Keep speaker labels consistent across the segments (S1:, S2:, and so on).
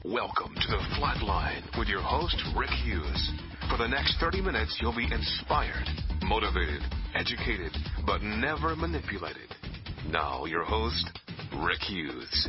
S1: Welcome to the Flatline with your host, Rick Hughes. For the next 30 minutes, you'll be inspired, motivated, educated, but never manipulated. Now, your host, Rick Hughes.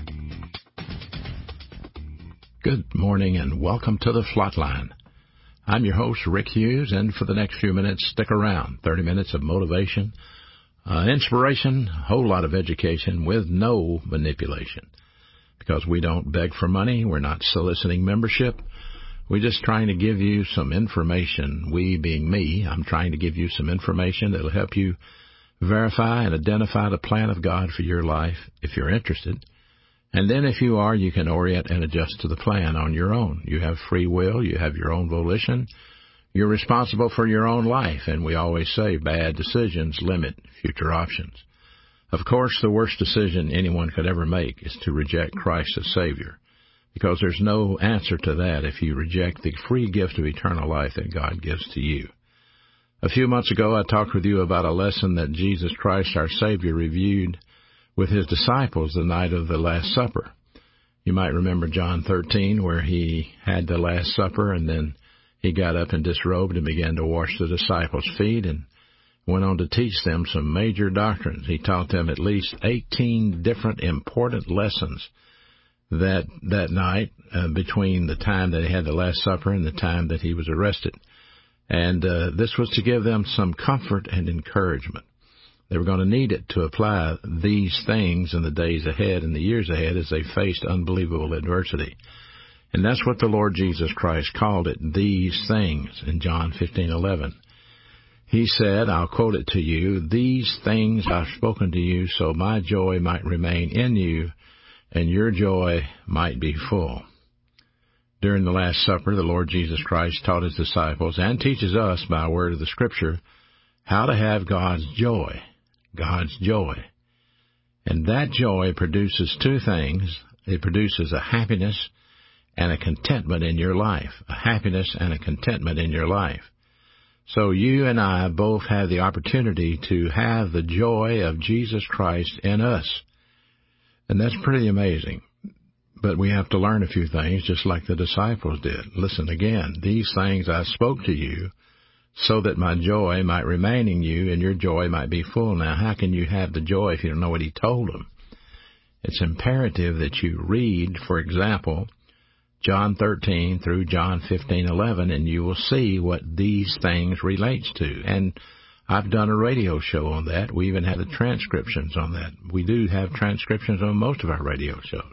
S2: Good morning and welcome to the Flatline. I'm your host, Rick Hughes, and for the next few minutes, stick around. 30 minutes of motivation, inspiration, a whole lot of education with no manipulation. Because we don't beg for money, we're not soliciting membership. We're just trying to give you some information. We being me, I'm trying to give you some information that will help you verify and identify the plan of God for your life if you're interested. And then if you are, you can orient and adjust to the plan on your own. You have free will. You have your own volition. You're responsible for your own life. And we always say bad decisions limit future options. Of course, the worst decision anyone could ever make is to reject Christ as Savior, because there's no answer to that if you reject the free gift of eternal life that God gives to you. A few months ago, I talked with you about a lesson that Jesus Christ, our Savior, reviewed with His disciples the night of the Last Supper. You might remember John 13, where He had the Last Supper, and then He got up and disrobed and began to wash the disciples' feet and went on to teach them some major doctrines. He taught them at least 18 different important lessons that night between the time that He had the Last Supper and the time that He was arrested. And this was to give them some comfort and encouragement. They were going to need it to apply these things in the days ahead and the years ahead as they faced unbelievable adversity. And that's what the Lord Jesus Christ called it, these things, in John 15:11. He said, I'll quote it to you, "These things I've spoken to you so my joy might remain in you and your joy might be full." During the Last Supper, the Lord Jesus Christ taught His disciples and teaches us by word of the Scripture how to have God's joy. God's joy. And that joy produces two things. It produces a happiness and a contentment in your life. A happiness and a contentment in your life. So you and I both have the opportunity to have the joy of Jesus Christ in us. And that's pretty amazing. But we have to learn a few things just like the disciples did. Listen again. These things I spoke to you so that my joy might remain in you and your joy might be full. Now, how can you have the joy if you don't know what He told them? It's imperative that you read, for example, John 13 through John 15:11, and you will see what these things relates to. And I've done a radio show on that. We even have the transcriptions on that. We do have transcriptions on most of our radio shows.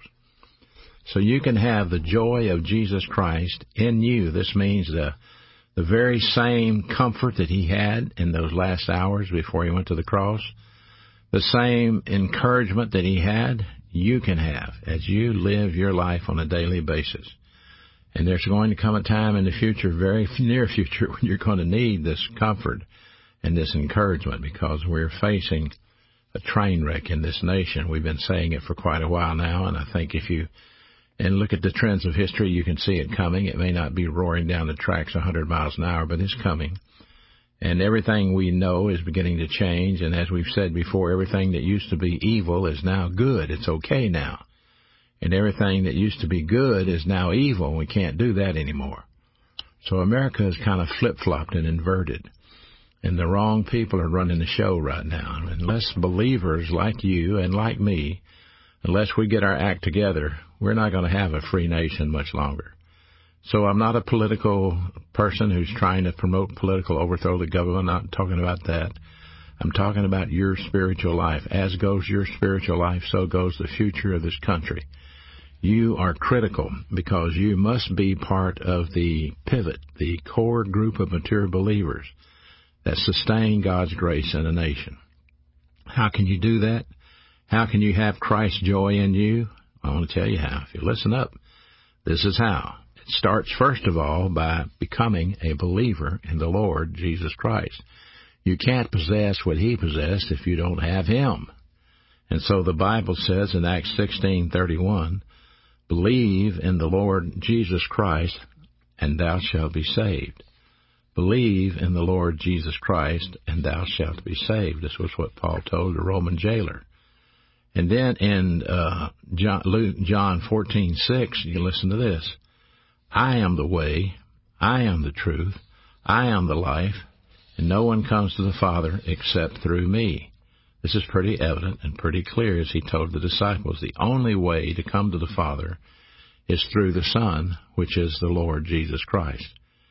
S2: So you can have the joy of Jesus Christ in you. This means the very same comfort that He had in those last hours before He went to the cross, the same encouragement that He had, you can have as you live your life on a daily basis. And there's going to come a time in the future, very near future, when you're going to need this comfort and this encouragement because we're facing a train wreck in this nation. We've been saying it for quite a while now, and I think if you look at the trends of history, you can see it coming. It may not be roaring down the tracks 100 miles an hour, but it's coming. And everything we know is beginning to change. And as we've said before, everything that used to be evil is now good. It's okay now. And everything that used to be good is now evil. We can't do that anymore. So America is kind of flip-flopped and inverted. And the wrong people are running the show right now. Unless believers like you and like me, unless we get our act together, we're not going to have a free nation much longer. So I'm not a political person who's trying to promote political overthrow of the government. I'm not talking about that. I'm talking about your spiritual life. As goes your spiritual life, so goes the future of this country. You are critical because you must be part of the pivot, the core group of mature believers that sustain God's grace in a nation. How can you do that? How can you have Christ's joy in you? I want to tell you how. If you listen up, this is how. It starts, first of all, by becoming a believer in the Lord Jesus Christ. You can't possess what He possessed if you don't have Him. And so the Bible says in Acts 16:31, "Believe in the Lord Jesus Christ, and thou shalt be saved." Believe in the Lord Jesus Christ, and thou shalt be saved. This was what Paul told the Roman jailer. And then in John 14:6, you listen to this. I am the way, I am the truth, I am the life, and no one comes to the Father except through me. This is pretty evident and pretty clear as he told the disciples. The only way to come to the Father is through the Son, which is the Lord Jesus Christ.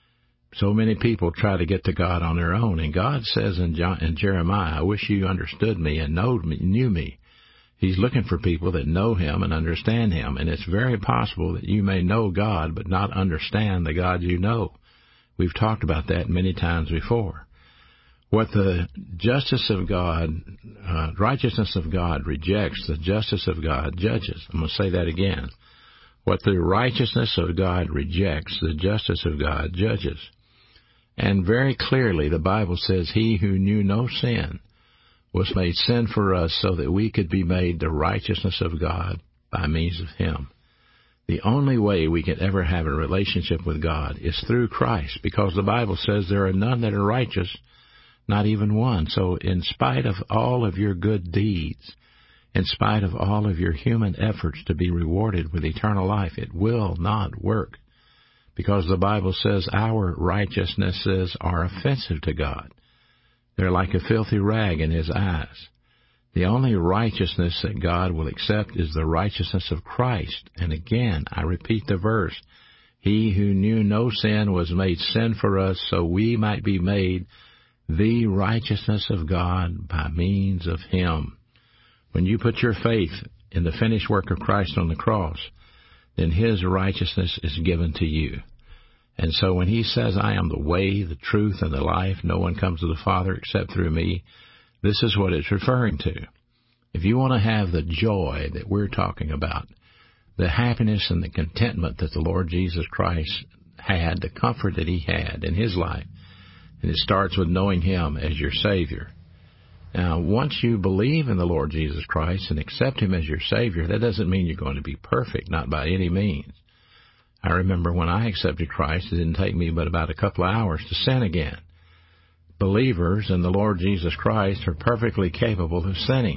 S2: So many people try to get to God on their own, and God says in Jeremiah, I wish you understood me and knew me. He's looking for people that know Him and understand Him, and it's very possible that you may know God but not understand the God you know. We've talked about that many times before. What the justice of God, righteousness of God rejects, the justice of God judges. I'm going to say that again. What the righteousness of God rejects, the justice of God judges. And very clearly the Bible says, He who knew no sin was made sin for us so that we could be made the righteousness of God by means of Him. The only way we can ever have a relationship with God is through Christ, because the Bible says there are none that are righteous, not even one. So in spite of all of your good deeds, in spite of all of your human efforts to be rewarded with eternal life, it will not work, because the Bible says our righteousnesses are offensive to God. They're like a filthy rag in His eyes. The only righteousness that God will accept is the righteousness of Christ. And again, I repeat the verse, He who knew no sin was made sin for us so we might be made the righteousness of God by means of Him. When you put your faith in the finished work of Christ on the cross, then His righteousness is given to you. And so when He says, I am the way, the truth, and the life, no one comes to the Father except through me, this is what it's referring to. If you want to have the joy that we're talking about, the happiness and the contentment that the Lord Jesus Christ had, the comfort that He had in His life, and it starts with knowing Him as your Savior. Now, once you believe in the Lord Jesus Christ and accept Him as your Savior, that doesn't mean you're going to be perfect, not by any means. I remember when I accepted Christ, it didn't take me but about a couple of hours to sin again. Believers in the Lord Jesus Christ are perfectly capable of sinning.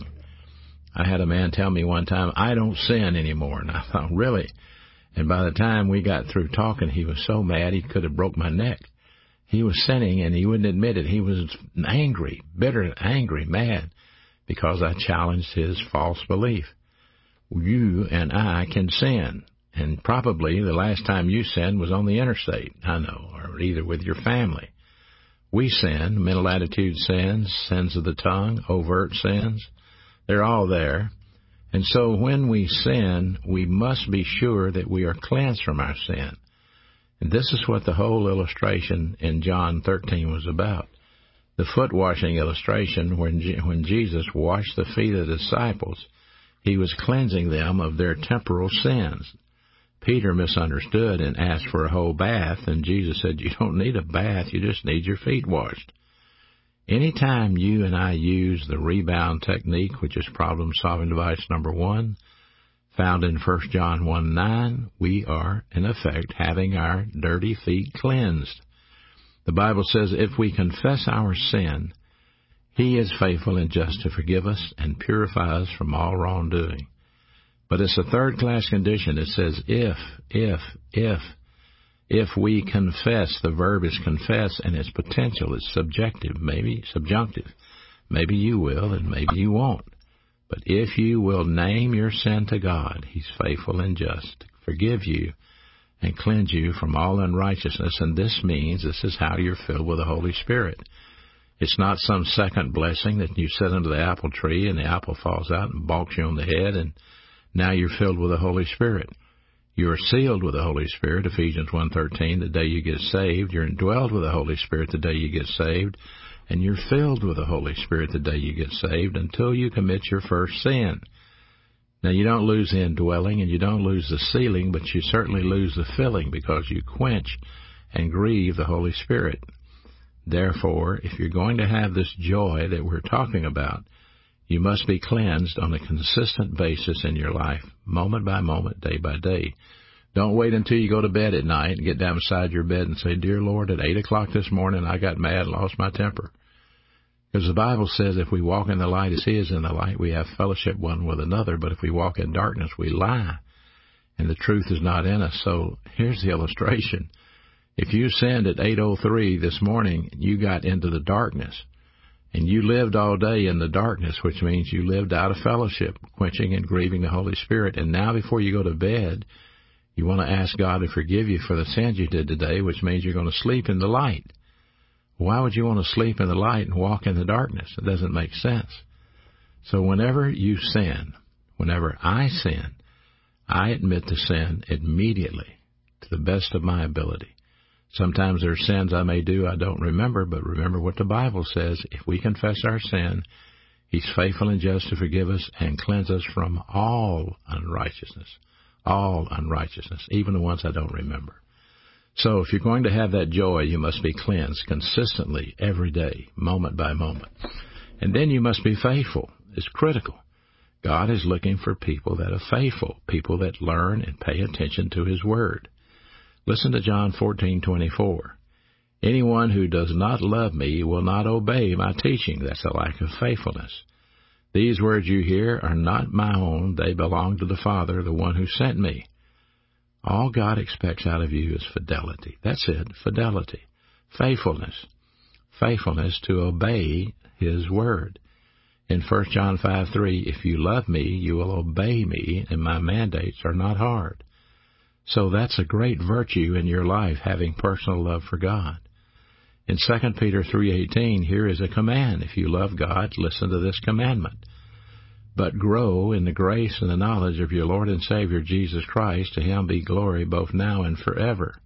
S2: I had a man tell me one time, I don't sin anymore. And I thought, really? And by the time we got through talking, he was so mad he could have broke my neck. He was sinning, and he wouldn't admit it. He was angry, bitter, angry, mad, because I challenged his false belief. You and I can sin, and probably the last time you sinned was on the interstate, I know, or either with your family. We sin, mental attitude sins, sins of the tongue, overt sins. They're all there. And so when we sin, we must be sure that we are cleansed from our sin. And this is what the whole illustration in John 13 was about. The foot washing illustration, when Jesus washed the feet of the disciples, He was cleansing them of their temporal sins. Peter misunderstood and asked for a whole bath, and Jesus said, you don't need a bath, you just need your feet washed. Anytime you and I use the rebound technique, which is problem-solving device number 1, found in 1 John 1:9, we are, in effect, having our dirty feet cleansed. The Bible says if we confess our sin, He is faithful and just to forgive us and purify us from all wrongdoing. But it's a third-class condition. It says if we confess. The verb is confess, and its potential is subjective, maybe subjunctive. Maybe you will, and maybe you won't. But if you will name your sin to God, He's faithful and just to forgive you and cleanse you from all unrighteousness. And this means this is how you're filled with the Holy Spirit. It's not some second blessing that you sit under the apple tree and the apple falls out and balks you on the head and now you're filled with the Holy Spirit. You're sealed with the Holy Spirit, Ephesians 1:13, the day you get saved. You're indwelled with the Holy Spirit the day you get saved. And you're filled with the Holy Spirit the day you get saved until you commit your first sin. Now, you don't lose the indwelling and you don't lose the sealing, but you certainly lose the filling because you quench and grieve the Holy Spirit. Therefore, if you're going to have this joy that we're talking about, you must be cleansed on a consistent basis in your life, moment by moment, day by day. Don't wait until you go to bed at night and get down beside your bed and say, Dear Lord, at 8 o'clock this morning I got mad and lost my temper. Because the Bible says if we walk in the light as He is in the light, we have fellowship one with another. But if we walk in darkness, we lie, and the truth is not in us. So here's the illustration. If you sinned at 8:03 this morning, you got into the darkness, and you lived all day in the darkness, which means you lived out of fellowship, quenching and grieving the Holy Spirit. And now before you go to bed, you want to ask God to forgive you for the sins you did today, which means you're going to sleep in the light. Why would you want to sleep in the light and walk in the darkness? It doesn't make sense. So whenever you sin, whenever I sin, I admit to sin immediately to the best of my ability. Sometimes there are sins I may do I don't remember, but remember what the Bible says. If we confess our sin, He's faithful and just to forgive us and cleanse us from all unrighteousness. All unrighteousness, even the ones I don't remember. So if you're going to have that joy, you must be cleansed consistently every day, moment by moment. And then you must be faithful. It's critical. God is looking for people that are faithful, people that learn and pay attention to His Word. Listen to John 14:24. Anyone who does not love me will not obey my teaching. That's a lack of faithfulness. These words you hear are not my own. They belong to the Father, the one who sent me. All God expects out of you is fidelity. That's it, fidelity. Faithfulness. Faithfulness to obey His Word. In 1 John 5:3, if you love me, you will obey me, and my mandates are not hard. So that's a great virtue in your life, having personal love for God. In 2 Peter 3:18, here is a command. If you love God, listen to this commandment. But grow in the grace and the knowledge of your Lord and Savior, Jesus Christ. To Him be glory both now and forever.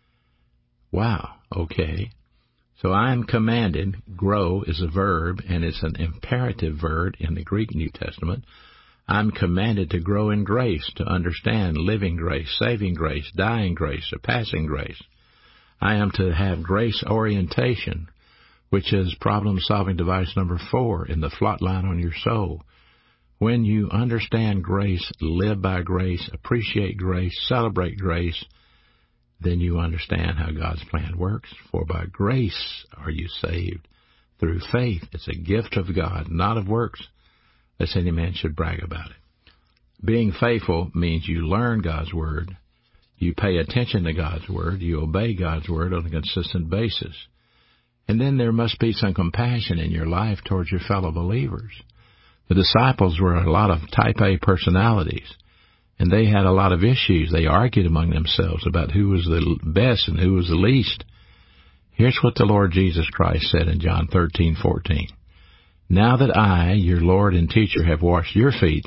S2: Wow, okay. So I am commanded. Grow is a verb, and it's an imperative verb in the Greek New Testament. I'm commanded to grow in grace, to understand living grace, saving grace, dying grace, surpassing grace. I am to have grace orientation, which is problem-solving device number 4 in the flot line on your soul. When you understand grace, live by grace, appreciate grace, celebrate grace, then you understand how God's plan works. For by grace are you saved through faith. It's a gift of God, not of works, lest any man should brag about it. Being faithful means you learn God's Word, you pay attention to God's Word, you obey God's Word on a consistent basis. And then there must be some compassion in your life towards your fellow believers. The disciples were a lot of type A personalities, and they had a lot of issues. They argued among themselves about who was the best and who was the least. Here's what the Lord Jesus Christ said in John 13:14. Now that I, your Lord and teacher, have washed your feet,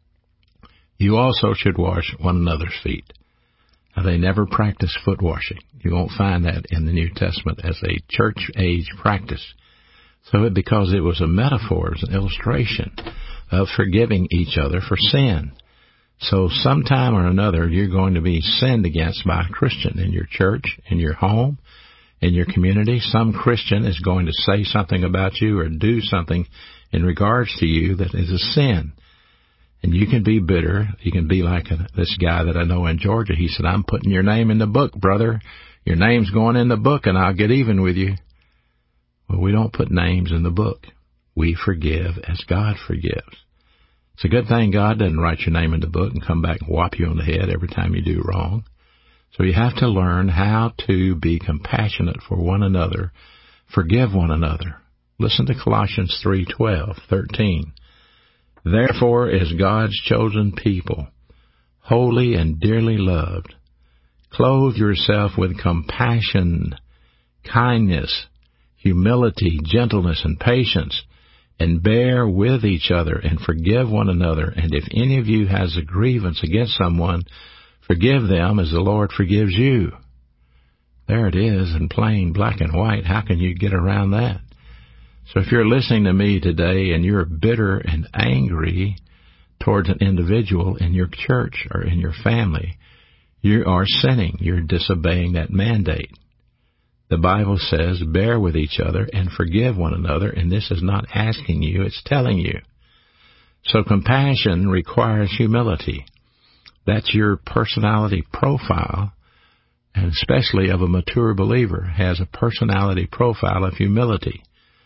S2: you also should wash one another's feet. Now, they never practiced foot washing. You won't find that in the New Testament as a church-age practice. So because it was a metaphor, it was an illustration of forgiving each other for sin. So sometime or another, you're going to be sinned against by a Christian in your church, in your home, in your community. Some Christian is going to say something about you or do something in regards to you that is a sin. And you can be bitter. You can be like this guy that I know in Georgia. He said, I'm putting your name in the book, brother. Your name's going in the book, and I'll get even with you. Well, we don't put names in the book. We forgive as God forgives. It's a good thing God doesn't write your name in the book and come back and whop you on the head every time you do wrong. So you have to learn how to be compassionate for one another, forgive one another. Listen to Colossians 3:12-13. Therefore, as God's chosen people, holy and dearly loved, clothe yourself with compassion, kindness, humility, gentleness, and patience, and bear with each other and forgive one another. And if any of you has a grievance against someone, forgive them as the Lord forgives you. There it is in plain black and white. How can you get around that? So if you're listening to me today and you're bitter and angry towards an individual in your church or in your family, you are sinning. You're disobeying that mandate. The Bible says, bear with each other and forgive one another, and this is not asking you, it's telling you. So compassion requires humility. That's your personality profile, and especially of a mature believer, has a personality profile of humility.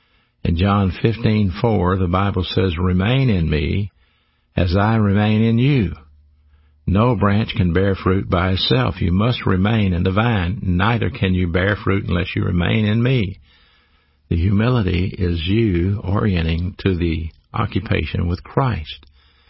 S2: In John 15:4, the Bible says, "Remain in me as I remain in you. No branch can bear fruit by itself. You must remain in the vine. Neither can you bear fruit unless you remain in me." The humility is you orienting to the occupation with Christ.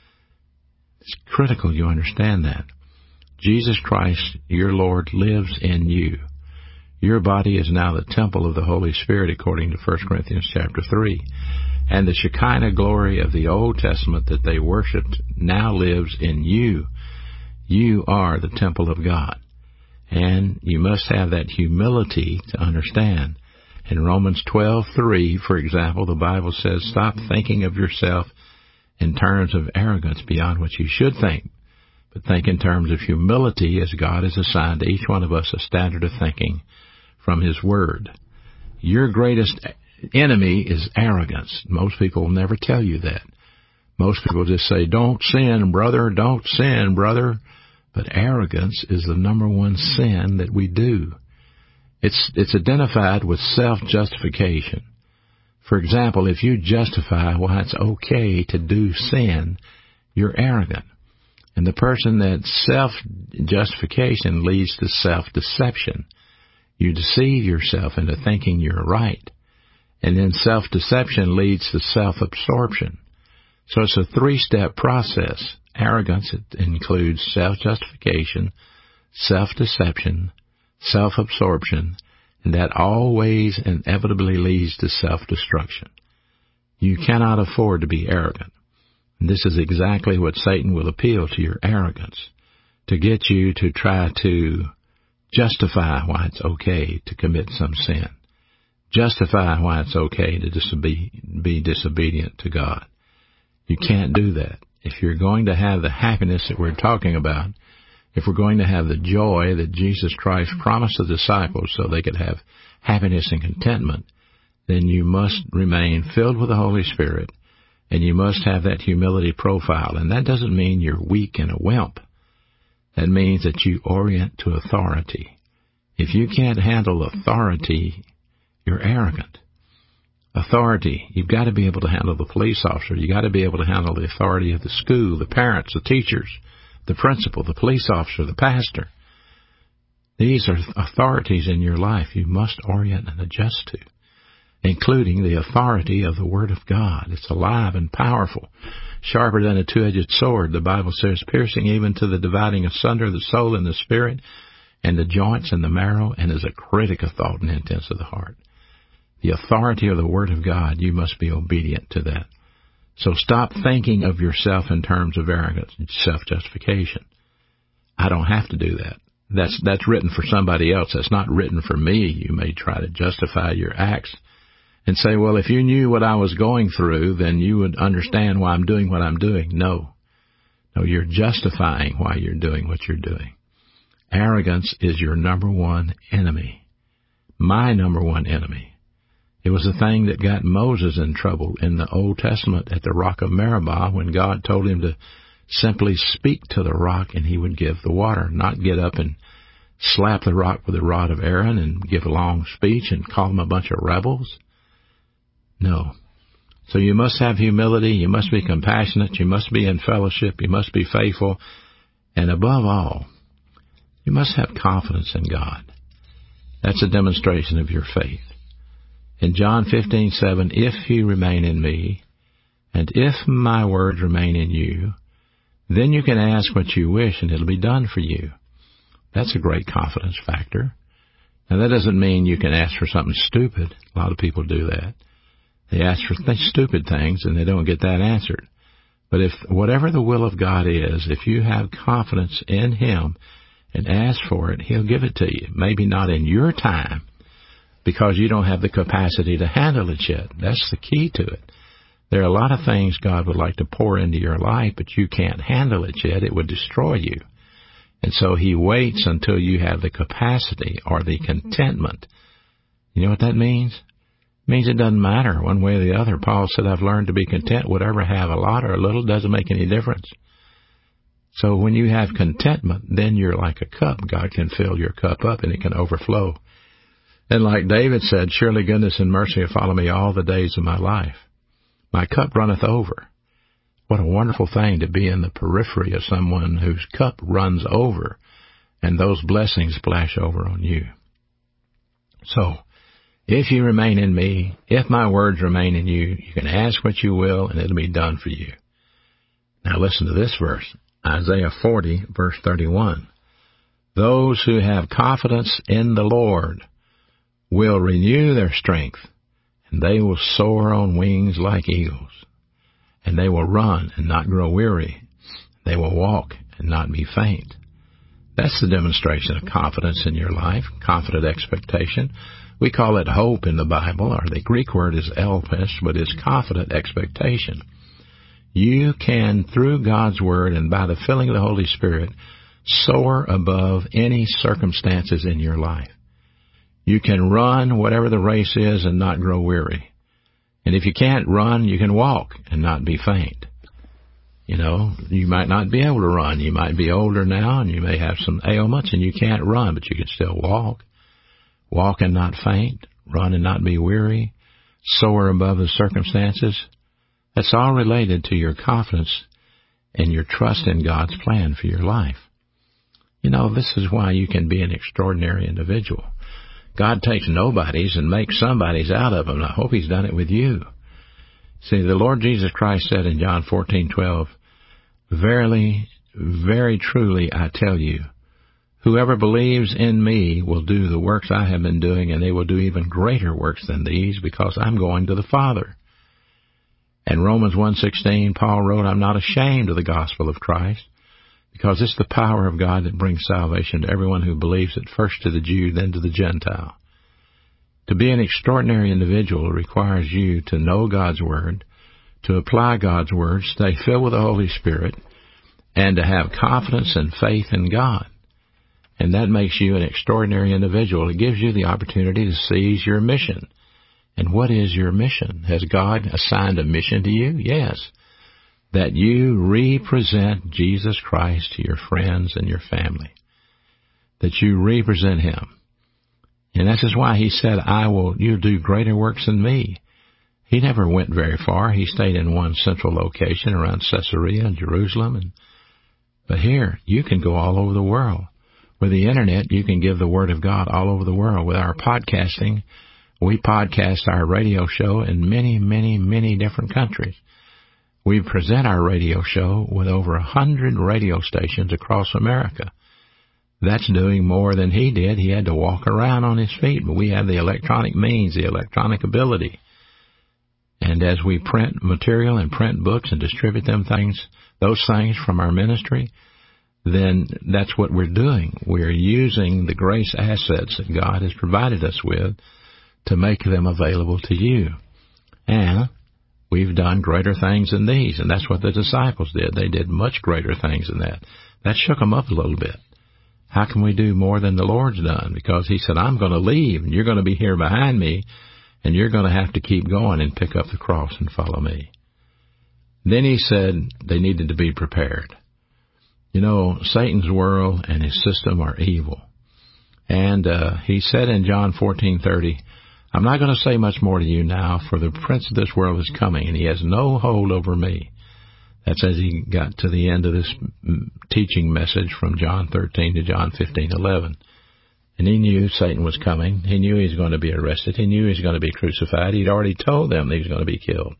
S2: It's critical you understand that. Jesus Christ, your Lord, lives in you. Your body is now the temple of the Holy Spirit, according to 1 Corinthians chapter 3. And the Shekinah glory of the Old Testament that they worshipped now lives in you. You are the temple of God. And you must have that humility to understand. In Romans 12:3, for example, the Bible says, "Stop thinking of yourself in terms of arrogance beyond what you should think, but think in terms of humility as God has assigned to each one of us a standard of thinking from His Word." Your greatest enemy is arrogance. Most people will never tell you that. Most people just say, "Don't sin, brother, don't sin, brother." But arrogance is the number one sin that we do. It's identified with self-justification. For example, if you justify why it's okay to do sin, you're arrogant. And the person that self-justification leads to self-deception. You deceive yourself into thinking you're right. And then self-deception leads to self-absorption. So it's a three-step process. Arrogance includes self-justification, self-deception, self-absorption, and that always inevitably leads to self-destruction. You cannot afford to be arrogant. And this is exactly what Satan will appeal to your arrogance, to get you to try to justify why it's okay to commit some sin, justify why it's okay to be disobedient to God. You can't do that. If you're going to have the happiness that we're talking about, if we're going to have the joy that Jesus Christ promised the disciples so they could have happiness and contentment, then you must remain filled with the Holy Spirit, and you must have that humility profile. And that doesn't mean you're weak and a wimp. That means that you orient to authority. If you can't handle authority, you're arrogant. Authority, you've got to be able to handle the police officer. You've got to be able to handle the authority of the school, the parents, the teachers, the principal, the police officer, the pastor. These are authorities in your life you must orient and adjust to, including the authority of the Word of God. It's alive and powerful, sharper than a two-edged sword, the Bible says, piercing even to the dividing asunder of the soul and the spirit, and the joints and the marrow, and is a critic of thought and intents of the heart. The authority of the Word of God, you must be obedient to that. So stop thinking of yourself in terms of arrogance and self-justification. I don't have to do that. That's written for somebody else. That's not written for me. You may try to justify your acts and say, well, if you knew what I was going through, then you would understand why I'm doing what I'm doing. No, you're justifying why you're doing what you're doing. Arrogance is your number one enemy. My number one enemy. It was the thing that got Moses in trouble in the Old Testament at the rock of Meribah when God told him to simply speak to the rock and he would give the water, not get up and slap the rock with the rod of Aaron and give a long speech and call them a bunch of rebels. No. So you must have humility, you must be compassionate, you must be in fellowship, you must be faithful, and above all, you must have confidence in God. That's a demonstration of your faith. In John 15:7, if you remain in me, and if my words remain in you, then you can ask what you wish and it'll be done for you. That's a great confidence factor. Now that doesn't mean you can ask for something stupid. A lot of people do that. They ask for stupid things and they don't get that answered. But if whatever the will of God is, if you have confidence in Him and ask for it, He'll give it to you. Maybe not in your time, because you don't have the capacity to handle it yet. That's the key to it. There are a lot of things God would like to pour into your life, but you can't handle it yet. It would destroy you. And so He waits until you have the capacity or the contentment. You know what that means? It means it doesn't matter one way or the other. Paul said, I've learned to be content. Whatever I have, a lot or a little, doesn't make any difference. So when you have contentment, then you're like a cup. God can fill your cup up and it can overflow. And like David said, surely goodness and mercy will follow me all the days of my life. My cup runneth over. What a wonderful thing to be in the periphery of someone whose cup runs over, and those blessings splash over on you. So, if you remain in me, if my words remain in you, you can ask what you will, and it'll be done for you. Now listen to this verse, Isaiah 40, verse 31. Those who have confidence in the Lord will renew their strength, and they will soar on wings like eagles. And they will run and not grow weary. They will walk and not be faint. That's the demonstration of confidence in your life, confident expectation. We call it hope in the Bible, or the Greek word is elpis, but it's confident expectation. You can, through God's Word and by the filling of the Holy Spirit, soar above any circumstances in your life. You can run whatever the race is and not grow weary. And if you can't run, you can walk and not be faint. You know, you might not be able to run. You might be older now and you may have some ailments and you can't run, but you can still walk. Walk and not faint. Run and not be weary. Soar above the circumstances. That's all related to your confidence and your trust in God's plan for your life. You know, this is why you can be an extraordinary individual. God takes nobodies and makes somebodies out of them. I hope He's done it with you. See, the Lord Jesus Christ said in John 14:12, Verily, very truly, I tell you, whoever believes in me will do the works I have been doing, and they will do even greater works than these, because I'm going to the Father. And Romans 1:16, Paul wrote, I'm not ashamed of the gospel of Christ, because it's the power of God that brings salvation to everyone who believes it, first to the Jew, then to the Gentile. To be an extraordinary individual requires you to know God's Word, to apply God's Word, stay filled with the Holy Spirit, and to have confidence and faith in God. And that makes you an extraordinary individual. It gives you the opportunity to seize your mission. And what is your mission? Has God assigned a mission to you? Yes. That you represent Jesus Christ to your friends and your family. That you represent Him. And this is why He said, you'll do greater works than me. He never went very far. He stayed in one central location around Caesarea and Jerusalem. But here, you can go all over the world. With the Internet, you can give the Word of God all over the world. With our podcasting, we podcast our radio show in many, many, many different countries. We present our radio show with over 100 radio stations across America. That's doing more than he did. He had to walk around on his feet, but we have the electronic means, the electronic ability. And as we print material and print books and distribute those things from our ministry, then that's what we're doing. We're using the grace assets that God has provided us with to make them available to you. And we've done greater things than these, and that's what the disciples did. They did much greater things than that. That shook them up a little bit. How can we do more than the Lord's done? Because He said, I'm going to leave, and you're going to be here behind me, and you're going to have to keep going and pick up the cross and follow me. Then He said they needed to be prepared. You know, Satan's world and his system are evil. And He said in John 14:30, I'm not going to say much more to you now, for the prince of this world is coming, and he has no hold over me. That's as he got to the end of this teaching message from John 13 to John 15:11. And he knew Satan was coming. He knew he was going to be arrested. He knew he was going to be crucified. He'd already told them he was going to be killed.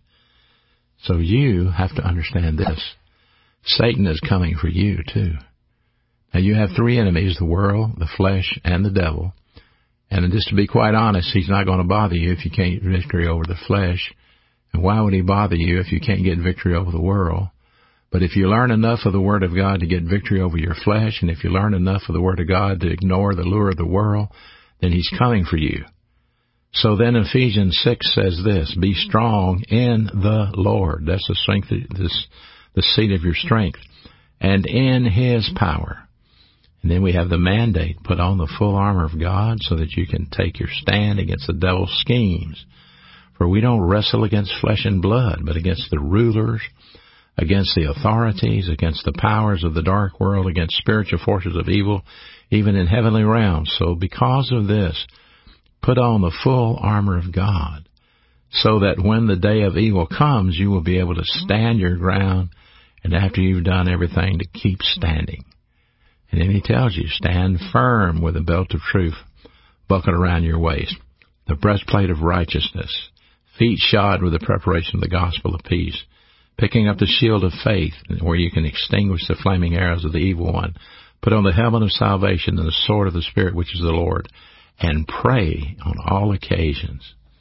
S2: So you have to understand this. Satan is coming for you, too. Now, you have three enemies, the world, the flesh, and the devil. And just to be quite honest, he's not going to bother you if you can't get victory over the flesh. And why would he bother you if you can't get victory over the world? But if you learn enough of the Word of God to get victory over your flesh, and if you learn enough of the Word of God to ignore the lure of the world, then he's coming for you. So then Ephesians 6 says this, be strong in the Lord. That's the strength, the seat of your strength. And in His power. And then we have the mandate, put on the full armor of God so that you can take your stand against the devil's schemes. For we don't wrestle against flesh and blood, but against the rulers, against the authorities, against the powers of the dark world, against spiritual forces of evil, even in heavenly realms. So because of this, Put on the full armor of God, so that when the day of evil comes, you will be able to stand your ground, and after you've done everything, to keep standing. And then he tells you, stand firm with a belt of truth buckled around your waist, the breastplate of righteousness, feet shod with the preparation of the gospel of peace, picking up the shield of faith, where you can extinguish the flaming arrows of the evil one. Put on the helmet of salvation and the sword of the Spirit, which is the Lord, and pray on all occasions.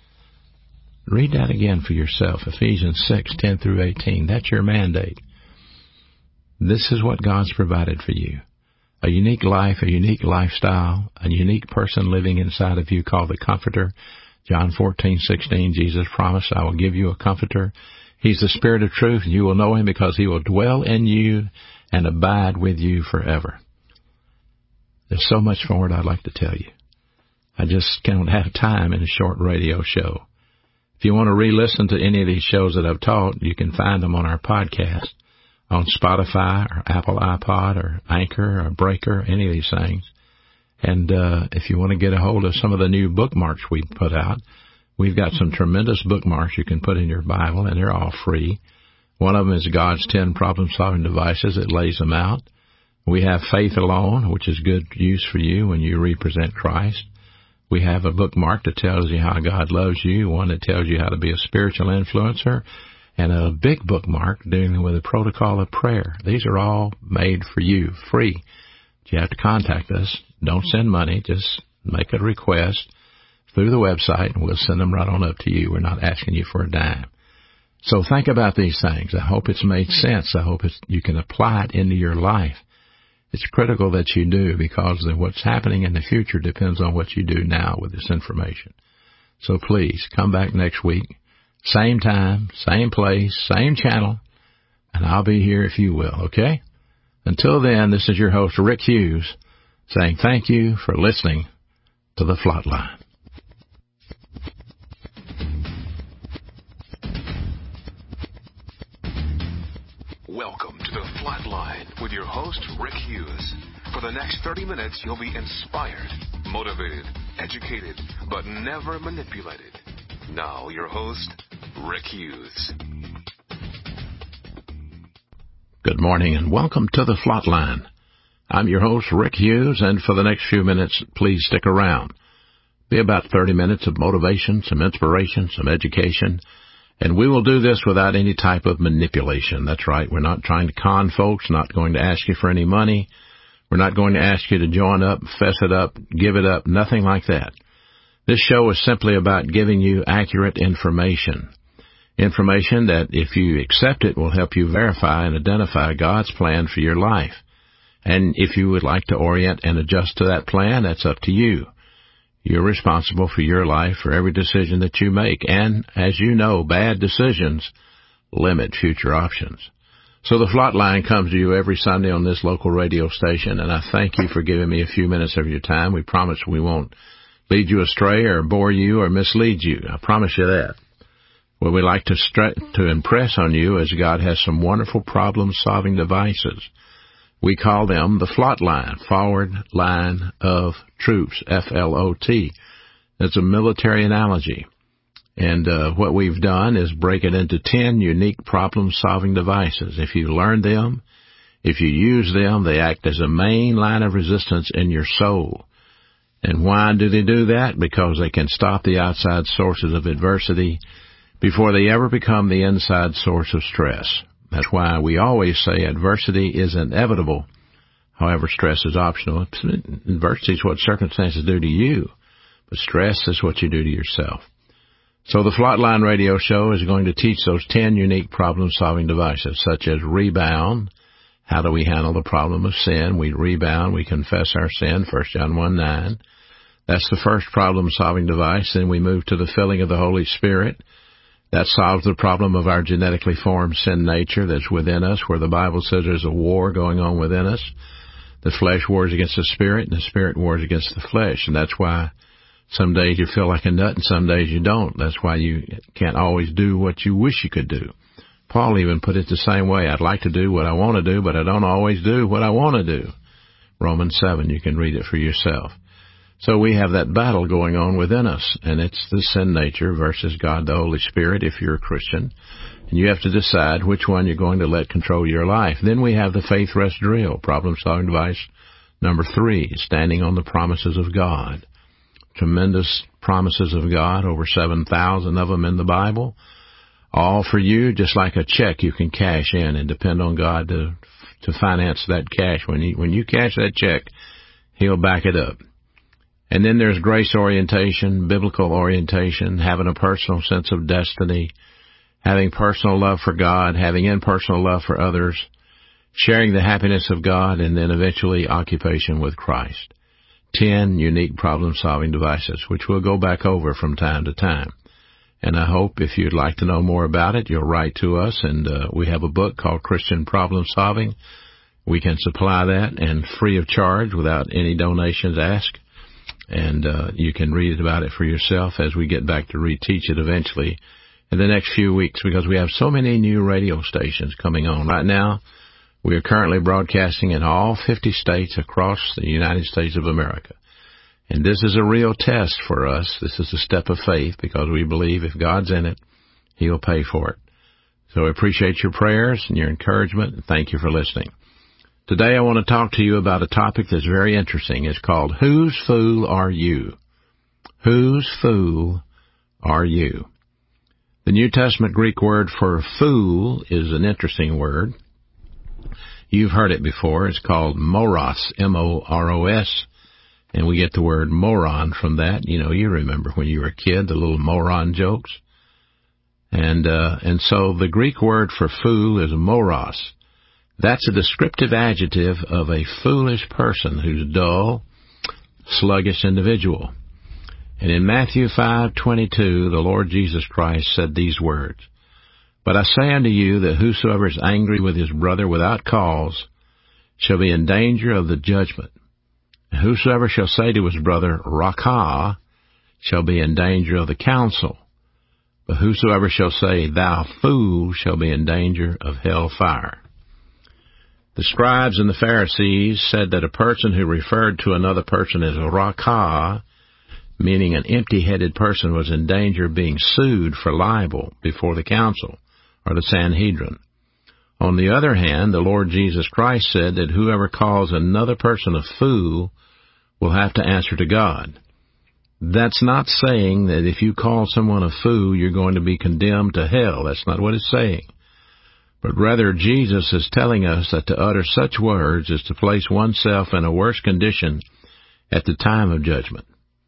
S2: Read that again for yourself, Ephesians 6:10 through 18. That's your mandate. This is what God's provided for you. A unique life, a unique lifestyle, a unique person living inside of you called the Comforter. John 14:16, Jesus promised, I will give you a Comforter. He's the Spirit of truth, and you will know him because he will dwell in you and abide with you forever. There's so much more I'd like to tell you. I just can't have time in a short radio show. If you want to re-listen to any of these shows that I've taught, you can find them on our podcast, on Spotify or Apple iPod or Anchor or Breaker, any of these things. And if you want to get a hold of some of the new bookmarks we put out, we've got some tremendous bookmarks you can put in your Bible, and they're all free. One of them is God's 10 problem-solving devices. It lays them out. We have Faith Alone, which is good use for you when you represent Christ. We have a bookmark that tells you how God loves you, one that tells you how to be a spiritual influencer, and a big bookmark dealing with the protocol of prayer. These are all made for you, free. You have to contact us. Don't send money. Just make a request through the website, and we'll send them right on up to you. We're not asking you for a dime. So think about these things. I hope it's made sense. I hope you can apply it into your life. It's critical that you do, because what's happening in the future depends on what you do now with this information. So please, come back next week. Same time, same place, same channel, and I'll be here if you will, okay? Until then, this is your host, Rick Hughes, saying thank you for listening to The Flatline.
S1: Welcome to The Flatline with your host, Rick Hughes. For the next 30 minutes, you'll be inspired, motivated, educated, but never manipulated. Now, your host, Rick Hughes.
S2: Good morning and welcome to The Flatline. I'm your host, Rick Hughes, and for the next few minutes, please stick around. Be about 30 minutes of motivation, some inspiration, some education, and we will do this without any type of manipulation. That's right. We're not trying to con folks, not going to ask you for any money. We're not going to ask you to join up, fess it up, give it up, nothing like that. This show is simply about giving you accurate information. Information that, if you accept it, will help you verify and identify God's plan for your life. And if you would like to orient and adjust to that plan, that's up to you. You're responsible for your life, for every decision that you make. And, as you know, bad decisions limit future options. So The Flatline comes to you every Sunday on this local radio station, and I thank you for giving me a few minutes of your time. We promise we won't lead you astray or bore you or mislead you. I promise you that. What we like to impress on you is God has some wonderful problem-solving devices. We call them the Flatline, Forward Line of Troops, FLOT. It's a military analogy. And what we've done is break it into 10 unique problem-solving devices. If you learn them, if you use them, they act as a main line of resistance in your soul. And why do they do that? Because they can stop the outside sources of adversity before they ever become the inside source of stress. That's why we always say adversity is inevitable. However, stress is optional. Adversity is what circumstances do to you, but stress is what you do to yourself. So the Flatline radio show is going to teach those 10 unique problem-solving devices, such as rebound. How do we handle the problem of sin? We rebound, we confess our sin, 1 John 1:9. That's the first problem-solving device. Then we move to the filling of the Holy Spirit. That solves the problem of our genetically formed sin nature that's within us, where the Bible says there's a war going on within us. The flesh wars against the spirit, and the spirit wars against the flesh. And that's why some days you feel like a nut and some days you don't. That's why you can't always do what you wish you could do. Paul even put it the same way. I'd like to do what I want to do, but I don't always do what I want to do. Romans 7, you can read it for yourself. So we have that battle going on within us, and it's the sin nature versus God the Holy Spirit if you're a Christian. And you have to decide which one you're going to let control your life. Then we have the faith rest drill, problem-solving device number 3, standing on the promises of God. Tremendous promises of God, over 7,000 of them in the Bible. All for you, just like a check you can cash in and depend on God to finance that cash. When you cash that check, He'll back it up. And then there's grace orientation, biblical orientation, having a personal sense of destiny, having personal love for God, having impersonal love for others, sharing the happiness of God, and then eventually occupation with Christ. 10 unique problem-solving devices, which we'll go back over from time to time. And I hope if you'd like to know more about it, you'll write to us, and we have a book called Christian Problem Solving. We can supply that, and free of charge, without any donations asked. And you can read about it for yourself as we get back to reteach it eventually in the next few weeks, because we have so many new radio stations coming on. Right now, we are currently broadcasting in all 50 states across the United States of America. And this is a real test for us. This is a step of faith, because we believe if God's in it, He'll pay for it. So I appreciate your prayers and your encouragement, and thank you for listening. Today I want to talk to you about a topic that's very interesting. It's called, Whose Fool Are You? Whose fool are you? The New Testament Greek word for fool is an interesting word. You've heard it before. It's called moros, M-O-R-O-S, and we get the word moron from that. You remember when you were a kid, the little moron jokes. And so the Greek word for fool is moros. That's a descriptive adjective of a foolish person who's dull, sluggish individual. And in Matthew 5:22, the Lord Jesus Christ said these words, But I say unto you that whosoever is angry with his brother without cause shall be in danger of the judgment. And whosoever shall say to his brother, Rakah, shall be in danger of the council. But whosoever shall say, Thou fool, shall be in danger of hell fire. The scribes and the Pharisees said that a person who referred to another person as Rakah, meaning an empty-headed person, was in danger of being sued for libel before the council or the Sanhedrin. On the other hand, the Lord Jesus Christ said that whoever calls another person a fool will have to answer to God. That's not saying that if you call someone a fool, you're going to be condemned to hell. That's not what it's saying. But rather, Jesus is telling us that to utter such words is to place oneself in a worse condition at the time of judgment.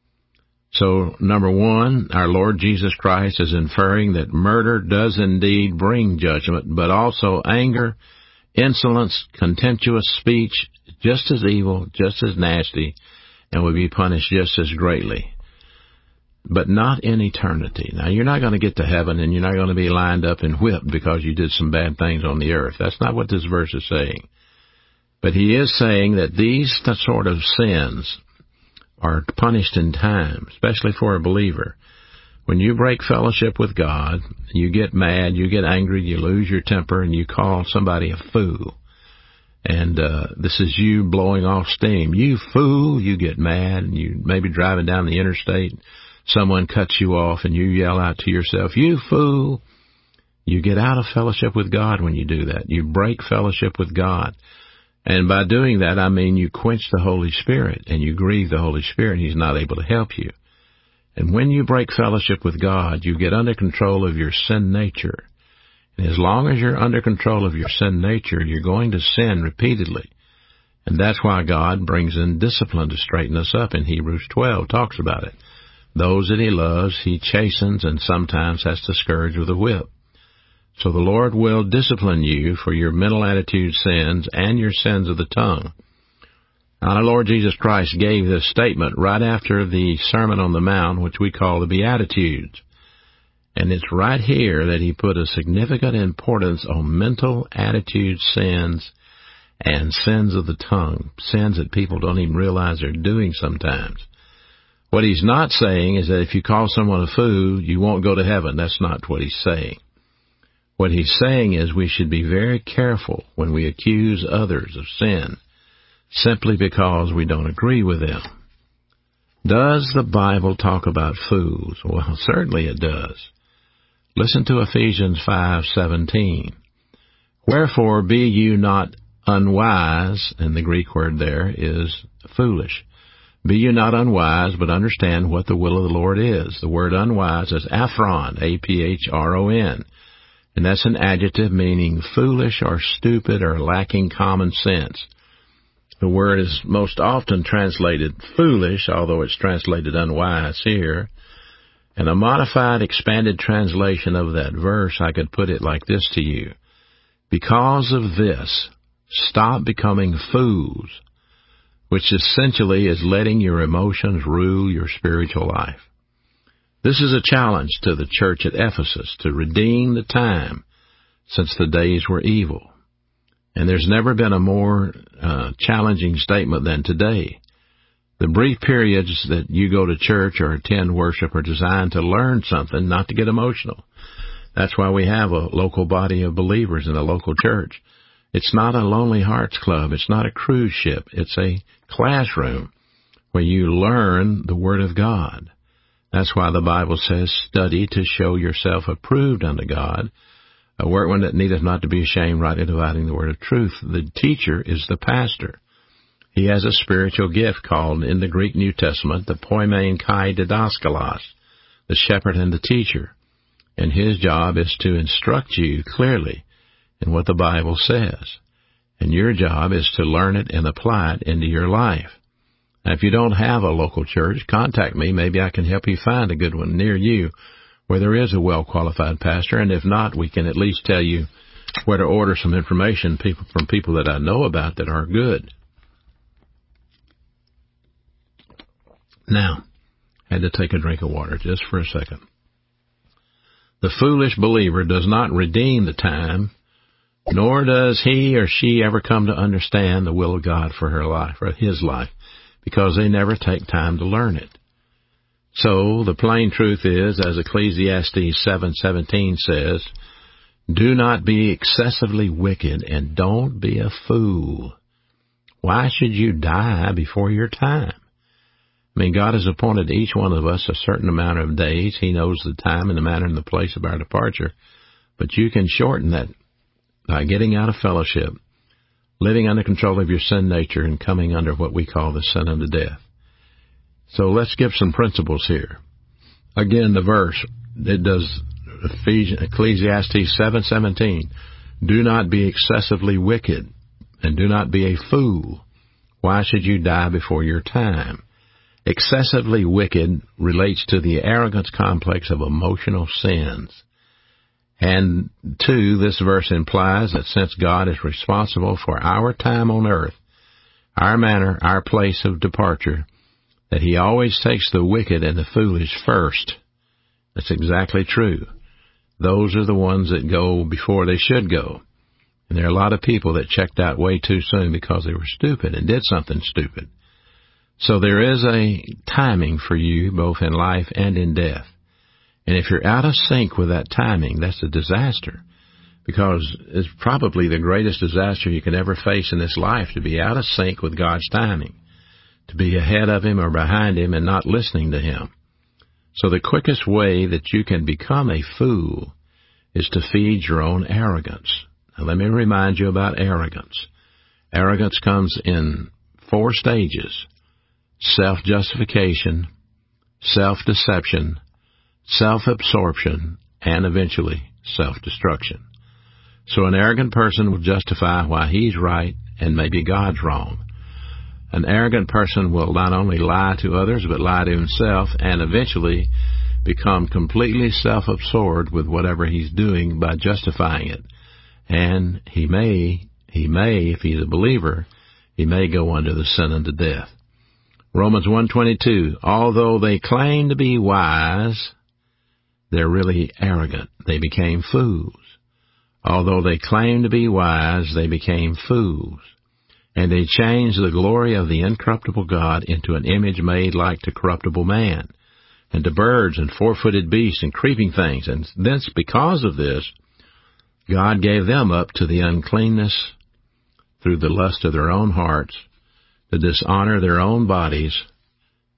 S2: So, number one, our Lord Jesus Christ is inferring that murder does indeed bring judgment, but also anger, insolence, contemptuous speech, just as evil, just as nasty, and will be punished just as greatly. But not in eternity. Now, you're not going to get to heaven, and you're not going to be lined up and whipped because you did some bad things on the earth. That's not what this verse is saying. But he is saying that these sort of sins are punished in time, especially for a believer. When you break fellowship with God, you get mad, you get angry, you lose your temper, and you call somebody a fool. And this is you blowing off steam. You fool, you get mad, and you maybe driving down the interstate. Someone cuts you off and you yell out to yourself, you fool. You get out of fellowship with God when you do that. You break fellowship with God. And by doing that, I mean you quench the Holy Spirit and you grieve the Holy Spirit. He's not able to help you. And when you break fellowship with God, you get under control of your sin nature. And as long as you're under control of your sin nature, you're going to sin repeatedly. And that's why God brings in discipline to straighten us up. In Hebrews 12 talks about it. Those that He loves, He chastens and sometimes has to scourge with a whip. So the Lord will discipline you for your mental attitude sins and your sins of the tongue. Now, our Lord Jesus Christ gave this statement right after the Sermon on the Mount, which we call the Beatitudes. And it's right here that He put a significant importance on mental attitude sins and sins of the tongue, sins that people don't even realize they're doing sometimes. What He's not saying is that if you call someone a fool, you won't go to heaven. That's not what He's saying. What He's saying is we should be very careful when we accuse others of sin, simply because we don't agree with them. Does the Bible talk about fools? Well, certainly it does. Listen to Ephesians 5:17. Wherefore be you not unwise, and the Greek word there is foolish. Be you not unwise, but understand what the will of the Lord is. The word unwise is aphron, A-P-H-R-O-N. And that's an adjective meaning foolish or stupid or lacking common sense. The word is most often translated foolish, although it's translated unwise here. And a modified, expanded translation of that verse, I could put it like this to you. Because of this, stop becoming fools, which essentially is letting your emotions rule your spiritual life. This is a challenge to the church at Ephesus to redeem the time since the days were evil. And there's never been a more challenging statement than today. The brief periods that you go to church or attend worship are designed to learn something, not to get emotional. That's why we have a local body of believers in a local church. It's not a Lonely Hearts Club. It's not a cruise ship. It's a classroom where you learn the Word of God. That's why the Bible says, study to show yourself approved unto God, a workman that needeth not to be ashamed, rightly dividing the word of truth. The teacher is the pastor. He has a spiritual gift called, in the Greek New Testament, the poimen kai didaskalos, the shepherd and the teacher. And his job is to instruct you clearly in what the Bible says. And your job is to learn it and apply it into your life. Now, if you don't have a local church, contact me. Maybe I can help you find a good one near you where there is a well-qualified pastor. And if not, we can at least tell you where to order some information from people that I know about that are good. Now, I had to take a drink of water just for a second. The foolish believer does not redeem the time, nor does he or she ever come to understand the will of God for her life or his life, because they never take time to learn it. So the plain truth is, as Ecclesiastes 7:17 says, do not be excessively wicked and don't be a fool. Why should you die before your time? I mean, God has appointed each one of us a certain amount of days. He knows the time and the manner and the place of our departure. But you can shorten that by getting out of fellowship, living under control of your sin nature, and coming under what we call the sin unto death. So let's give some principles here. Again, the verse, it does Ecclesiastes 7:17. Do not be excessively wicked, and do not be a fool. Why should you die before your time? Excessively wicked relates to the arrogance complex of emotional sins. And two, this verse implies that since God is responsible for our time on earth, our manner, our place of departure, that he always takes the wicked and the foolish first. That's exactly true. Those are the ones that go before they should go. And there are a lot of people that checked out way too soon because they were stupid and did something stupid. So there is a timing for you both in life and in death. And if you're out of sync with that timing, that's a disaster, because it's probably the greatest disaster you can ever face in this life, to be out of sync with God's timing, to be ahead of him or behind him and not listening to him. So the quickest way that you can become a fool is to feed your own arrogance. Now let me remind you about arrogance. Arrogance comes in 4 stages: self-justification, self-deception, self-absorption, and eventually self-destruction. So an arrogant person will justify why he's right and maybe God's wrong. An arrogant person will not only lie to others, but lie to himself and eventually become completely self-absorbed with whatever he's doing by justifying it. And he may, if he's a believer, he may go under the sin unto death. Romans 1:22, although they claim to be wise, they're really arrogant. They became fools. Although they claim to be wise, they became fools. And they changed the glory of the incorruptible God into an image made like to corruptible man, and to birds and 4-footed beasts and creeping things. And thence, because of this, God gave them up to the uncleanness through the lust of their own hearts, to dishonor their own bodies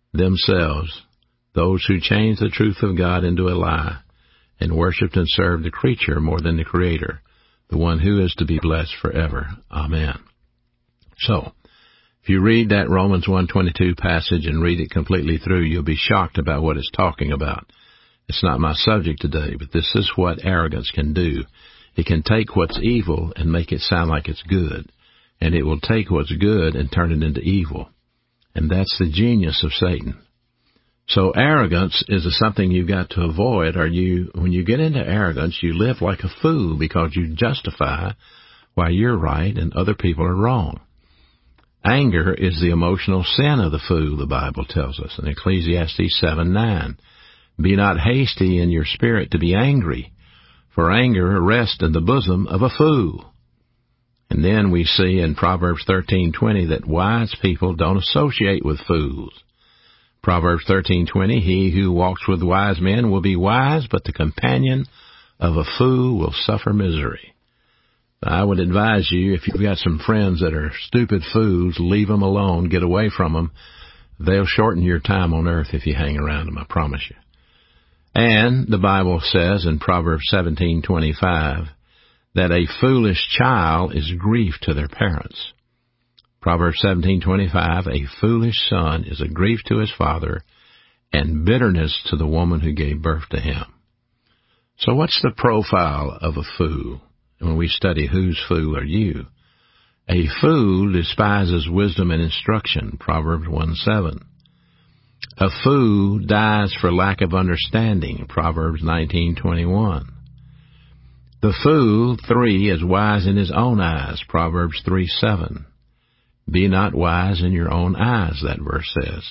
S2: themselves those who changed the truth of God into a lie and worshipped and served the creature more than the Creator, the one who is to be blessed forever. Amen. So, if you read that Romans 1:22 passage and read it completely through, you'll be shocked about what it's talking about. It's not my subject today, but this is what arrogance can do. It can take what's evil and make it sound like it's good, and it will take what's good and turn it into evil. And that's the genius of Satan. So arrogance is something you've got to avoid, when you get into arrogance, you live like a fool because you justify why you're right and other people are wrong. Anger is the emotional sin of the fool, the Bible tells us in Ecclesiastes 7:9. Be not hasty in your spirit to be angry, for anger rests in the bosom of a fool. And then we see in Proverbs 13:20 that wise people don't associate with fools. Proverbs 13:20, he who walks with wise men will be wise, but the companion of a fool will suffer misery. I would advise you, if you've got some friends that are stupid fools, leave them alone, get away from them. They'll shorten your time on earth if you hang around them, I promise you. And the Bible says in Proverbs 17:25 that a foolish child is grief to their parents. Proverbs 17:25, a foolish son is a grief to his father and bitterness to the woman who gave birth to him. So what's the profile of a fool? When we study whose fool are you? A fool despises wisdom and instruction, Proverbs 1:7. A fool dies for lack of understanding, Proverbs 19:21. The fool, 3, is wise in his own eyes, Proverbs 3:7. Be not wise in your own eyes, that verse says.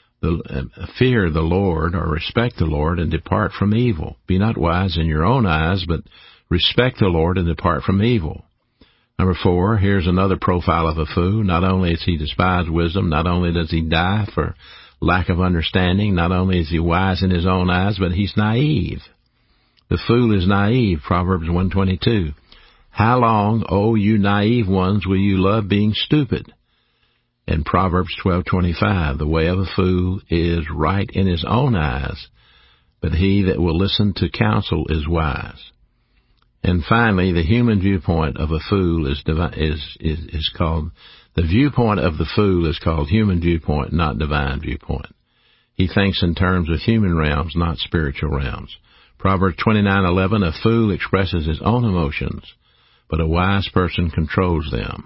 S2: Fear the Lord, or respect the Lord, and depart from evil. Be not wise in your own eyes, but respect the Lord and depart from evil. Number 4, here's another profile of a fool. Not only does he despise wisdom, not only does he die for lack of understanding, not only is he wise in his own eyes, but he's naive. The fool is naive, Proverbs 1:22. How long, O you naive ones, will you love being stupid? And Proverbs 12:25, the way of a fool is right in his own eyes, but he that will listen to counsel is wise. And finally, the human viewpoint of a fool is called, the viewpoint of the fool is called human viewpoint, not divine viewpoint. He thinks in terms of human realms, not spiritual realms. Proverbs 29:11, a fool expresses his own emotions, but a wise person controls them.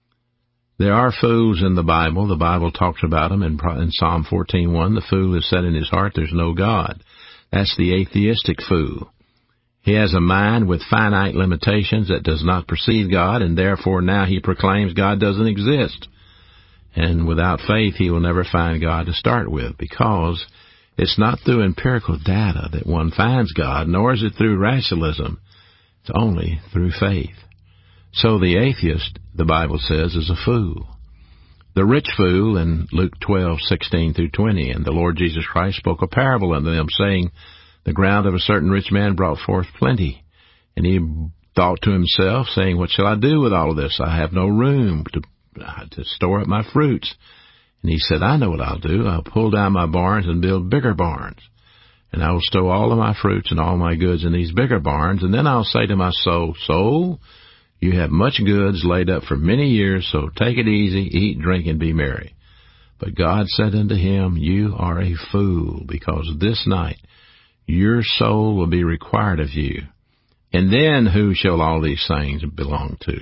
S2: There are fools in the Bible. The Bible talks about them in Psalm 14:1. The fool has said in his heart, there's no God. That's the atheistic fool. He has a mind with finite limitations that does not perceive God, and therefore now he proclaims God doesn't exist. And without faith, he will never find God to start with, because it's not through empirical data that one finds God, nor is it through rationalism. It's only through faith. So the atheist, the Bible says, is a fool. The rich fool in Luke 12:16-20, and the Lord Jesus Christ spoke a parable unto them, saying, the ground of a certain rich man brought forth plenty. And he thought to himself, saying, what shall I do with all of this? I have no room to store up my fruits. And he said, I know what I'll do. I'll pull down my barns and build bigger barns. And I will stow all of my fruits and all my goods in these bigger barns. And then I'll say to my soul, soul, you have much goods laid up for many years, so take it easy, eat, drink, and be merry. But God said unto him, you are a fool, because this night your soul will be required of you. And then who shall all these things belong to?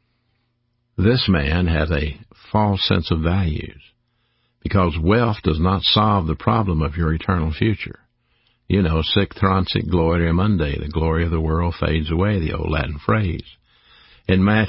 S2: This man has a false sense of values, because wealth does not solve the problem of your eternal future. You know, sic transit gloria mundi, the glory of the world fades away, the old Latin phrase. In Mark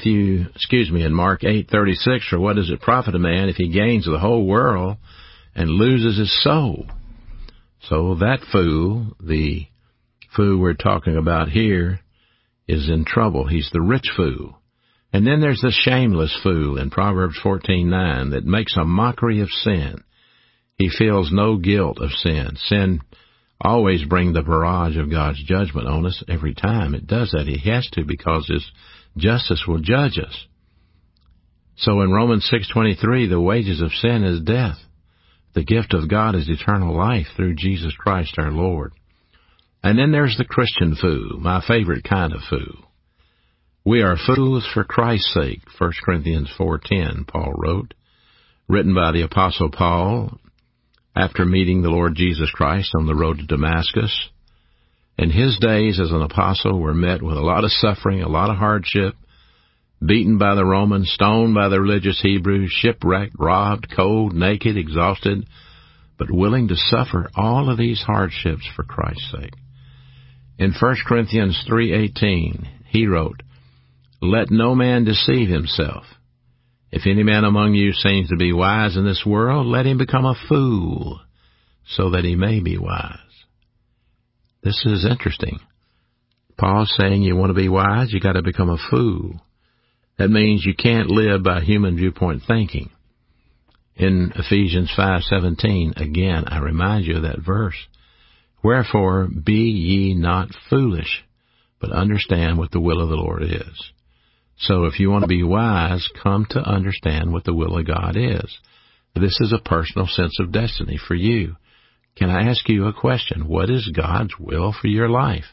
S2: 8:36, for what does it profit a man if he gains the whole world and loses his soul? So that fool, the fool we're talking about here, is in trouble. He's the rich fool. And then there's the shameless fool in Proverbs 14:9 that makes a mockery of sin. He feels no guilt of sin. Sin always brings the barrage of God's judgment on us every time it does that. He has to, because his justice will judge us. So in Romans 6:23, the wages of sin is death, The gift of God is eternal life through Jesus Christ our Lord. And then there's the Christian foo, my favorite kind of foo. We are fools for Christ's sake, 1 Corinthians 4:10, Paul wrote, written by the Apostle Paul after meeting the Lord Jesus Christ on the road to Damascus. And his days as an apostle were met with a lot of suffering, a lot of hardship, beaten by the Romans, stoned by the religious Hebrews, shipwrecked, robbed, cold, naked, exhausted, but willing to suffer all of these hardships for Christ's sake. In 1 Corinthians 3:18, he wrote, "Let no man deceive himself. If any man among you seems to be wise in this world, let him become a fool, so that he may be wise." This is interesting. Paul's saying you want to be wise, you got to become a fool. That means you can't live by human viewpoint thinking. In Ephesians 5:17, again, I remind you of that verse. "Wherefore be ye not foolish, but understand what the will of the Lord is." So if you want to be wise, come to understand what the will of God is. This is a personal sense of destiny for you. Can I ask you a question? What is God's will for your life?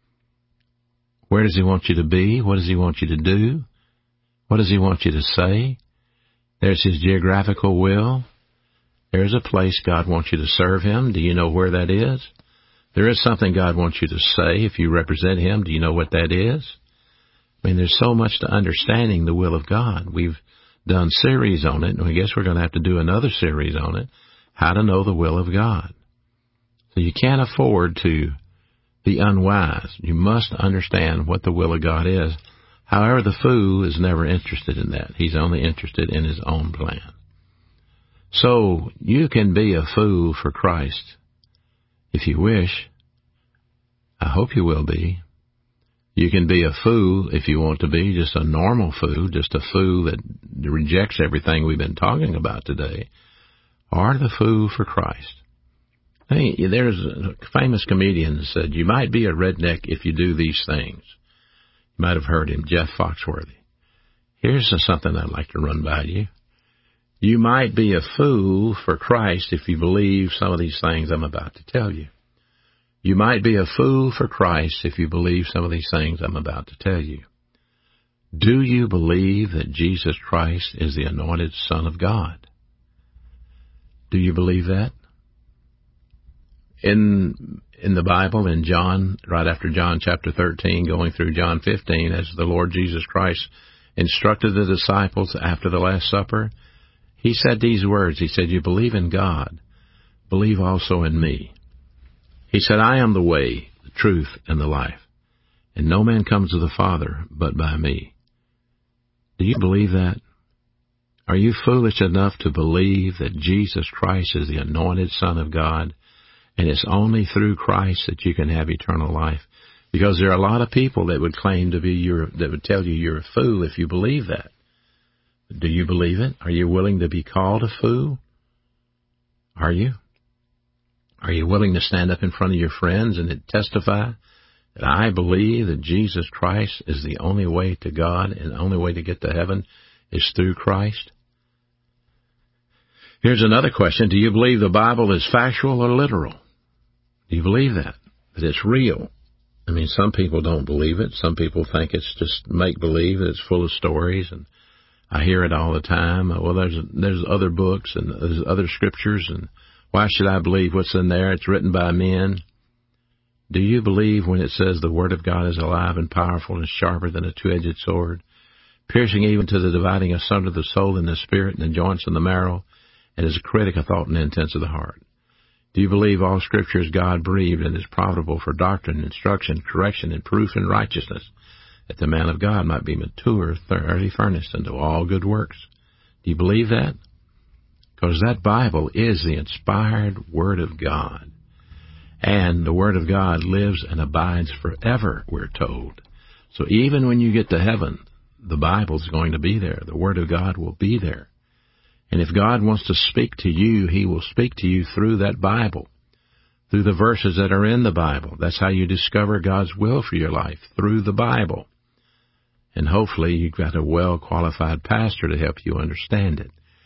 S2: Where does He want you to be? What does He want you to do? What does He want you to say? There's His geographical will. There's a place God wants you to serve Him. Do you know where that is? There is something God wants you to say if you represent Him. Do you know what that is? I mean, there's so much to understanding the will of God. We've done series on it, and I guess we're going to have to do another series on it, how to know the will of God. So you can't afford to be unwise. You must understand what the will of God is. However, the fool is never interested in that. He's only interested in his own plan. So you can be a fool for Christ if you wish. I hope you will be. You can be a fool if you want to be, just a normal fool, just a fool that rejects everything we've been talking about today, or the fool for Christ. Hey, there's a famous comedian that said, you might be a redneck if you do these things. You might have heard him, Jeff Foxworthy. Here's something I'd like to run by you. You might be a fool for Christ if you believe some of these things I'm about to tell you. You might be a fool for Christ if you believe some of these things I'm about to tell you. Do you believe that Jesus Christ is the anointed Son of God? Do you believe that? In the Bible, in John, right after John chapter 13, going through John 15, as the Lord Jesus Christ instructed the disciples after the Last Supper, He said these words. He said, you believe in God, believe also in me. He said, I am the way, the truth, and the life, and no man comes to the Father but by me. Do you believe that? Are you foolish enough to believe that Jesus Christ is the anointed Son of God, and it's only through Christ that you can have eternal life? Because there are a lot of people that would claim to be that would tell you you're a fool if you believe that. Do you believe it? Are you willing to be called a fool? Are you? Are you willing to stand up in front of your friends and testify that I believe that Jesus Christ is the only way to God and the only way to get to heaven is through Christ? Here's another question. Do you believe the Bible is factual or literal? Do you believe that it's real? I mean, some people don't believe it. Some people think it's just make-believe, that it's full of stories, and I hear it all the time. Well, there's other books and there's other scriptures, and why should I believe what's in there? It's written by men. Do you believe when it says the Word of God is alive and powerful and sharper than a two-edged sword, piercing even to the dividing asunder the soul and the spirit and the joints and the marrow, and is a critic of thought and intents of the heart? Do you believe all Scripture is God-breathed and is profitable for doctrine, instruction, correction, and proof in righteousness, that the man of God might be mature, thoroughly furnished unto all good works? Do you believe that? Because that Bible is the inspired Word of God. And the Word of God lives and abides forever, we're told. So even when you get to heaven, the Bible's going to be there. The Word of God will be there. And if God wants to speak to you, He will speak to you through that Bible, through the verses that are in the Bible. That's how you discover God's will for your life, through the Bible. And hopefully you've got a well-qualified pastor to help you understand it.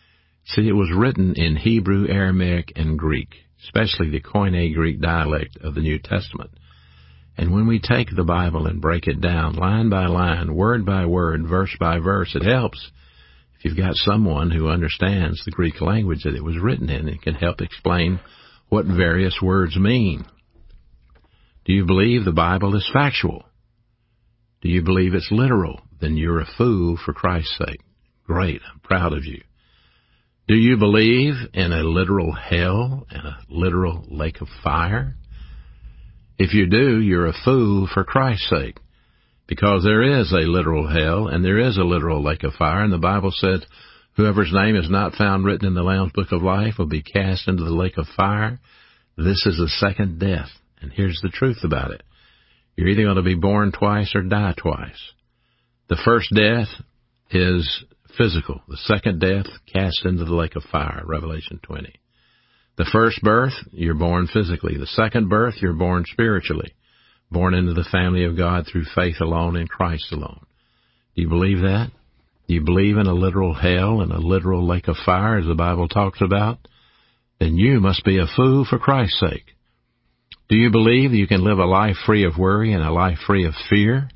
S2: See, it was written in Hebrew, Aramaic, and Greek, especially the Koine Greek dialect of the New Testament. And when we take the Bible and break it down, line by line, word by word, verse by verse, it helps if you've got someone who understands the Greek language that it was written in and can help explain what various words mean. Do you believe the Bible is factual? Do you believe it's literal? Then you're a fool for Christ's sake. Great, I'm proud of you. Do you believe in a literal hell and a literal lake of fire? If you do, you're a fool for Christ's sake, because there is a literal hell and there is a literal lake of fire, and the Bible said, whoever's name is not found written in the Lamb's Book of Life will be cast into the lake of fire. This is the second death, and here's the truth about it. You're either going to be born twice or die twice. The first death is physical. The second death, cast into the lake of fire, Revelation 20. The first birth, you're born physically. The second birth, you're born spiritually, born into the family of God through faith alone in Christ alone. Do you believe that? Do you believe in a literal hell and a literal lake of fire, as the Bible talks about? Then you must be a fool for Christ's sake. Do you believe you can live a life free of worry and a life free of fear?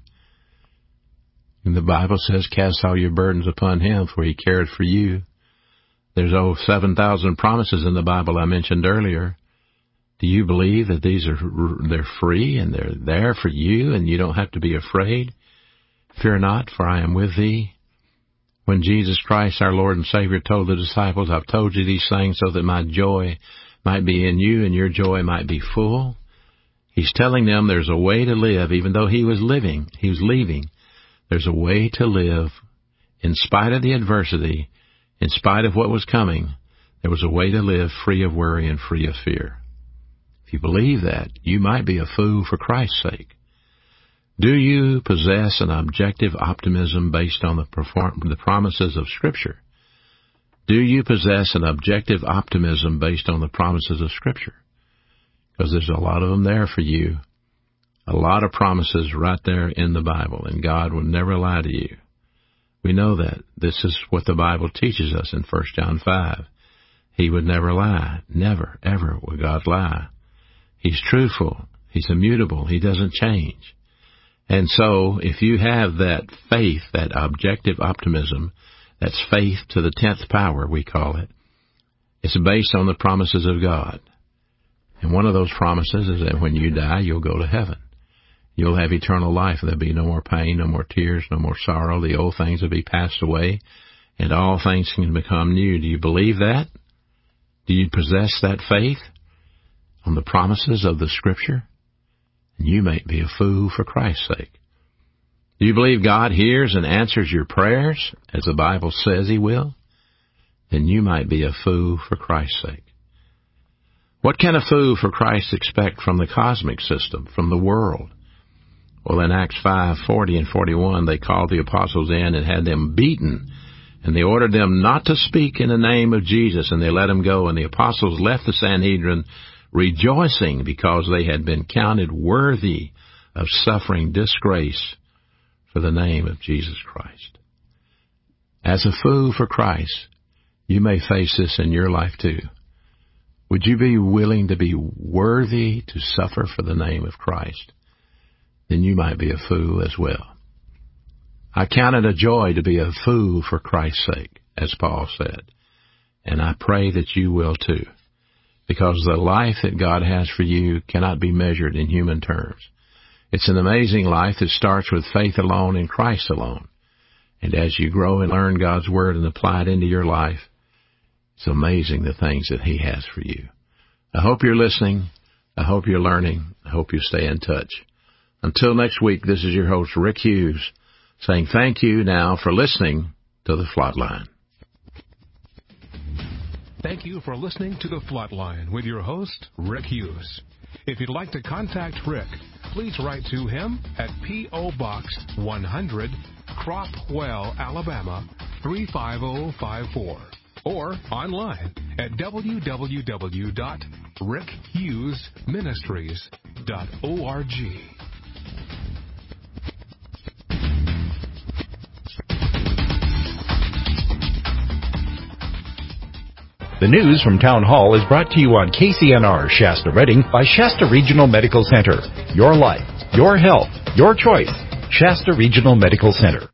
S2: And the Bible says, cast all your burdens upon Him, for He cared for you. There's 7,000 promises in the Bible I mentioned earlier. Do you believe that they're free and they're there for you and you don't have to be afraid? Fear not, for I am with thee. When Jesus Christ, our Lord and Savior, told the disciples, I've told you these things so that my joy might be in you and your joy might be full. He's telling them there's a way to live, even though he was leaving. There's a way to live in spite of the adversity, in spite of what was coming. There was a way to live free of worry and free of fear. If you believe that, you might be a fool for Christ's sake. Do you possess an objective optimism based on the promises of Scripture? Do you possess an objective optimism based on the promises of Scripture? Because there's a lot of them there for you. A lot of promises right there in the Bible, and God will never lie to you. We know that. This is what the Bible teaches us in 1 John 5. He would never lie. Never, ever will God lie. He's truthful. He's immutable. He doesn't change. And so, if you have that faith, that objective optimism, that's faith to the 10th power, we call it, it's based on the promises of God. And one of those promises is that when you die, you'll go to heaven. You'll have eternal life. There'll be no more pain, no more tears, no more sorrow. The old things will be passed away, and all things can become new. Do you believe that? Do you possess that faith on the promises of the Scripture? And you may be a fool for Christ's sake. Do you believe God hears and answers your prayers, as the Bible says He will? Then you might be a fool for Christ's sake. What can a fool for Christ expect from the cosmic system, from the world? Well, in Acts 5:40 and 41, they called the apostles in and had them beaten, and they ordered them not to speak in the name of Jesus, and they let them go. And the apostles left the Sanhedrin rejoicing because they had been counted worthy of suffering disgrace for the name of Jesus Christ. As a fool for Christ, you may face this in your life too. Would you be willing to be worthy to suffer for the name of Christ? Then you might be a fool as well. I count it a joy to be a fool for Christ's sake, as Paul said. And I pray that you will too, because the life that God has for you cannot be measured in human terms. It's an amazing life that starts with faith alone in Christ alone. And as you grow and learn God's Word and apply it into your life, it's amazing the things that He has for you. I hope you're listening. I hope you're learning. I hope you stay in touch. Until next week, this is your host, Rick Hughes, saying thank you now for listening to The Flatline.
S1: Thank you for listening to The Flatline with your host, Rick Hughes. If you'd like to contact Rick, please write to him at P.O. Box 100, Cropwell, Alabama, 35054. Or online at www.rickhughesministries.org.
S3: The news from Town Hall is brought to you on KCNR Shasta Redding by Shasta Regional Medical Center. Your life, your health, your choice. Shasta Regional Medical Center.